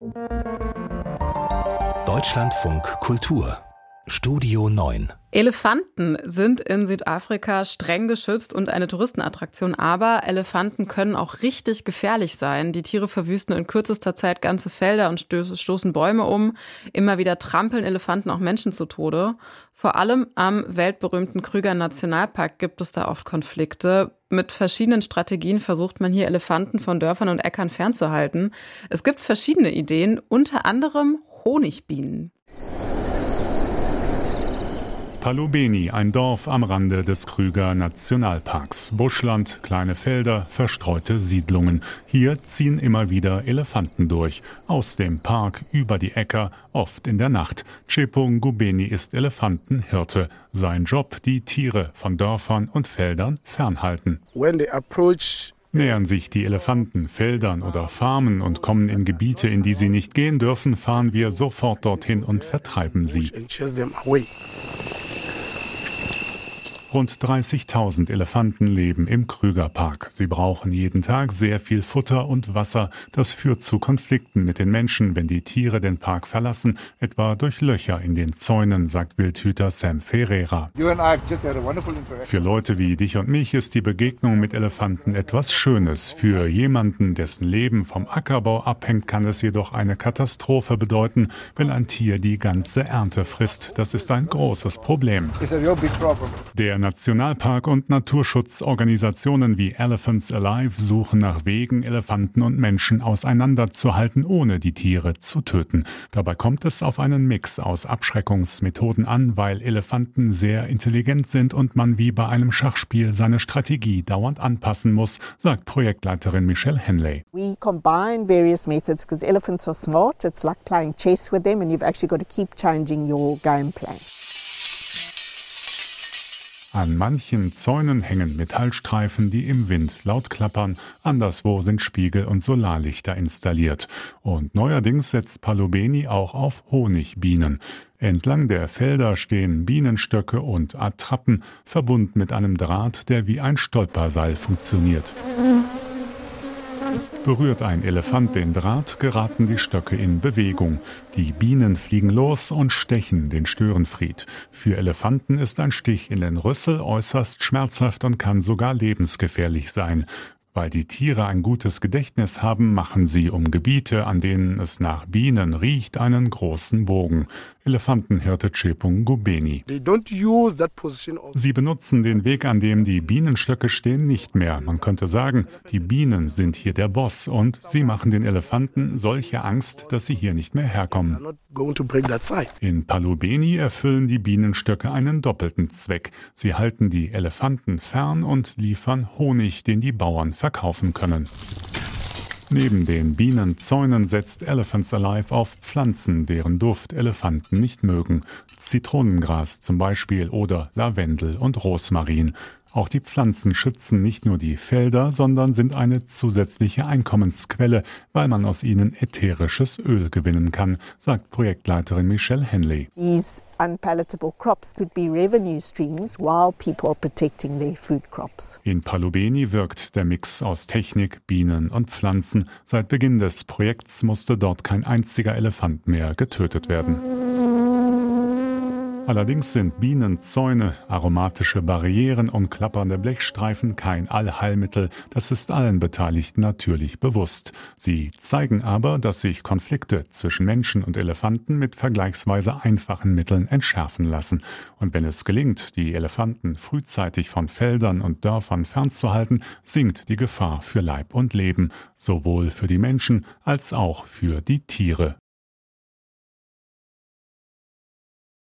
Deutschlandfunk Kultur Studio 9. Elefanten sind in Südafrika streng geschützt und eine Touristenattraktion, aber Elefanten können auch richtig gefährlich sein. Die Tiere verwüsten in kürzester Zeit ganze Felder und stoßen Bäume um. Immer wieder trampeln Elefanten auch Menschen zu Tode. Vor allem am weltberühmten Kruger Nationalpark gibt es da oft Konflikte. Mit verschiedenen Strategien versucht man hier Elefanten von Dörfern und Äckern fernzuhalten. Es gibt verschiedene Ideen, unter anderem Honigbienen. Palubeni, ein Dorf am Rande des Kruger Nationalparks. Buschland, kleine Felder, verstreute Siedlungen. Hier ziehen immer wieder Elefanten durch. Aus dem Park, über die Äcker, oft in der Nacht. Chepung Ngubeni ist Elefantenhirte. Sein Job, die Tiere von Dörfern und Feldern fernhalten. Nähern sich die Elefanten Feldern oder Farmen und kommen in Gebiete, in die sie nicht gehen dürfen, fahren wir sofort dorthin und vertreiben sie. Rund 30.000 Elefanten leben im Krugerpark. Sie brauchen jeden Tag sehr viel Futter und Wasser. Das führt zu Konflikten mit den Menschen, wenn die Tiere den Park verlassen, etwa durch Löcher in den Zäunen, sagt Wildhüter Sam Ferreira. Für Leute wie dich und mich ist die Begegnung mit Elefanten etwas Schönes. Für jemanden, dessen Leben vom Ackerbau abhängt, kann es jedoch eine Katastrophe bedeuten, wenn ein Tier die ganze Ernte frisst. Das ist ein großes Problem. Der Nationalpark und Naturschutzorganisationen wie Elephants Alive suchen nach Wegen, Elefanten und Menschen auseinanderzuhalten, ohne die Tiere zu töten. Dabei kommt es auf einen Mix aus Abschreckungsmethoden an, weil Elefanten sehr intelligent sind und man wie bei einem Schachspiel seine Strategie dauernd anpassen muss, sagt Projektleiterin Michelle Henley. We combine various methods because elephants are smart. It's like playing chess with them and you've actually got to keep changing your game plan. An manchen Zäunen hängen Metallstreifen, die im Wind laut klappern. Anderswo sind Spiegel und Solarlichter installiert. Und neuerdings setzt Palubeni auch auf Honigbienen. Entlang der Felder stehen Bienenstöcke und Attrappen, verbunden mit einem Draht, der wie ein Stolperseil funktioniert. Berührt ein Elefant den Draht, geraten die Stöcke in Bewegung. Die Bienen fliegen los und stechen den Störenfried. Für Elefanten ist ein Stich in den Rüssel äußerst schmerzhaft und kann sogar lebensgefährlich sein. Weil die Tiere ein gutes Gedächtnis haben, machen sie um Gebiete, an denen es nach Bienen riecht, einen großen Bogen. Elefantenhirte Chepung Ngubeni. Sie benutzen den Weg, an dem die Bienenstöcke stehen, nicht mehr. Man könnte sagen, die Bienen sind hier der Boss und sie machen den Elefanten solche Angst, dass sie hier nicht mehr herkommen. In Palubeni erfüllen die Bienenstöcke einen doppelten Zweck. Sie halten die Elefanten fern und liefern Honig, den die Bauern verkaufen können. Neben den Bienenzäunen setzt Elephants Alive auf Pflanzen, deren Duft Elefanten nicht mögen. Zitronengras zum Beispiel oder Lavendel und Rosmarin. Auch die Pflanzen schützen nicht nur die Felder, sondern sind eine zusätzliche Einkommensquelle, weil man aus ihnen ätherisches Öl gewinnen kann, sagt Projektleiterin Michelle Henley. These unpalatable crops could be revenue streams while people are protecting their food crops. In Palubeni wirkt der Mix aus Technik, Bienen und Pflanzen. Seit Beginn des Projekts musste dort kein einziger Elefant mehr getötet werden. Allerdings sind Bienenzäune, aromatische Barrieren und klappernde Blechstreifen kein Allheilmittel. Das ist allen Beteiligten natürlich bewusst. Sie zeigen aber, dass sich Konflikte zwischen Menschen und Elefanten mit vergleichsweise einfachen Mitteln entschärfen lassen. Und wenn es gelingt, die Elefanten frühzeitig von Feldern und Dörfern fernzuhalten, sinkt die Gefahr für Leib und Leben, sowohl für die Menschen als auch für die Tiere.